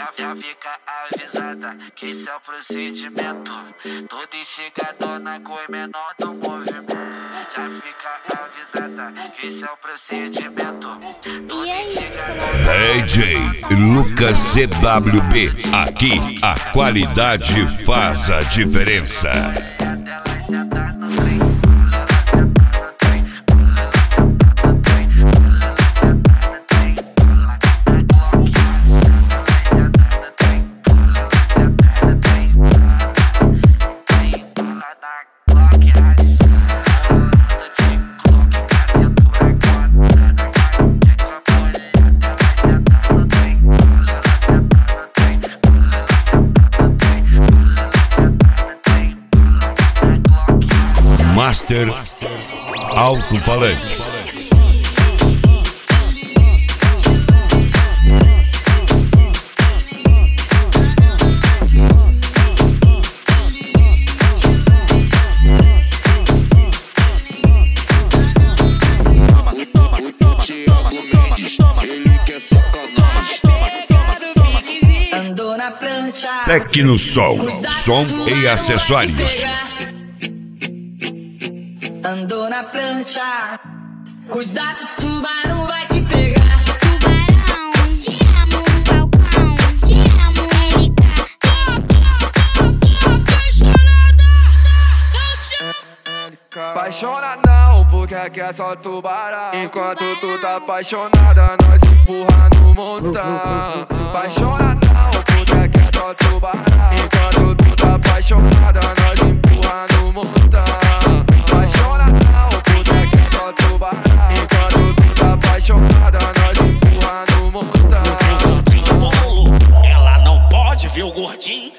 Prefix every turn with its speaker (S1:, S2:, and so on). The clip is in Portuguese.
S1: Já fica avisada que esse é o procedimento. Todo instigador na cor menor do movimento. Já fica avisada que esse é o procedimento. Todo instigador.
S2: DJ Lucas CWB, aqui a qualidade faz a diferença. Master Alto-Falantes. Tecnosol, som e acessórios.
S3: Andou na prancha, cuidado, tubarão vai te pegar.
S4: Tubarão, te amo, Falcão, te amo, LK.
S5: Apaixona não, porque aqui é só tubarão. Enquanto tu tá apaixonada, nós empurra no montão. Apaixona não, porque aqui é só tubarão. Enquanto tu tá apaixonada, nós empurra no montão. Apaixona não, porque aqui é só tubarão. Enquanto tu tá apaixonada, nós empurra no montão.
S6: Ela não pode ver o gordinho